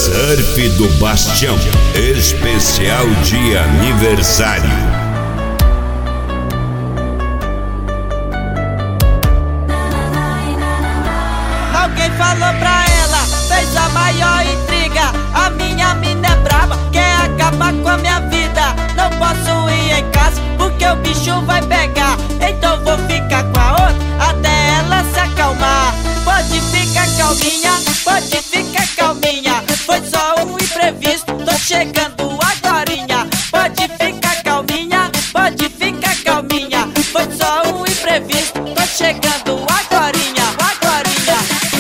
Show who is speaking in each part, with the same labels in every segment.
Speaker 1: Surf do Bastião, especial de aniversário.
Speaker 2: Alguém falou pra ela, fez a maior intriga. A minha mina é braba, quer acabar com a minha vida. Não posso ir em casa porque o bicho vai pegar. Então vou ficar com a outra até ela se acalmar. Pode ficar calminha, pode ficar calminha. Foi só um imprevisto, tô chegando agorinha. Pode ficar calminha, pode ficar calminha. Foi só um imprevisto, tô chegando agorinha, agorinha.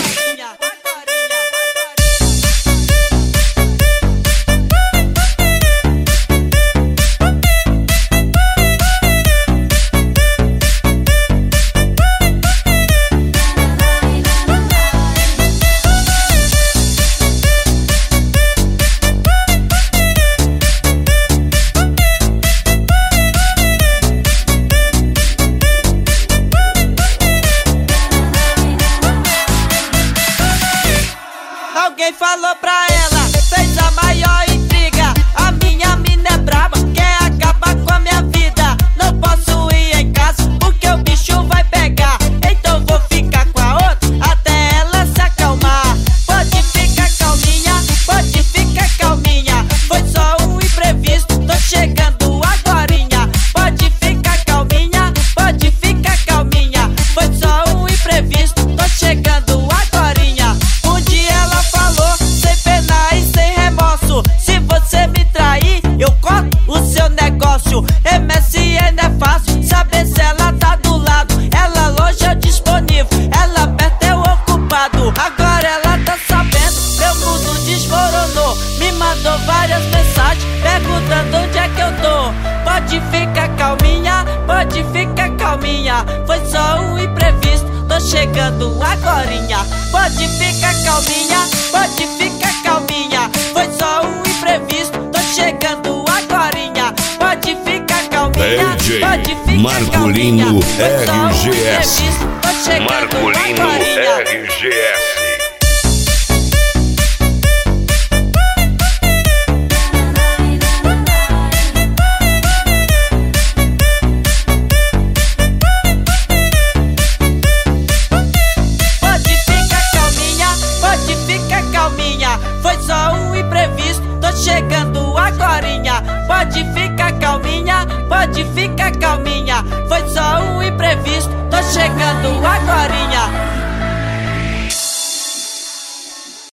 Speaker 2: Alguém falou pra ela, fez a maior intriga. A minha mina é braba, quer acabar com a minha vida. Não posso ir em casa porque o bicho vai pegar. Então vou ficar com a outra até ela se acalmar. Pode ficar calminha, pode ficar calminha. Foi só um imprevisto, tô chegando agorinha. Pode ficar calminha, pode ficar calminha. Foi só um imprevisto, tô chegando agorinha. Um dia ela falou, sem pena e sem remorso: se você me trair, eu corto o seu negócio. MSN é fácil, saber se ela tá do lado. Ela longe é disponível, ela perto é o ocupado. Agora ela tá sabendo, meu mundo desmoronou. Me mandou várias mensagens perguntando onde é que eu tô. Pode ficar calminha, pode ficar calminha. Foi só um imprevisto, tô chegando agorinha. Pode ficar calminha, pode ficar calminha. Foi só um imprevisto, tô chegando agorinha. Pode ficar calminha,
Speaker 1: DJ
Speaker 2: pode ficar
Speaker 1: Marcolino
Speaker 2: calminha. Foi só um
Speaker 1: RGS.
Speaker 2: imprevisto, tô chegando
Speaker 1: Marcolino
Speaker 2: agorinha.
Speaker 1: RGS.
Speaker 2: Pode ficar calminha, pode ficar calminha. Foi só um imprevisto, tô chegando agorinha. Pode ficar calminha, pode ficar calminha. Foi só um imprevisto, tô chegando agorinha.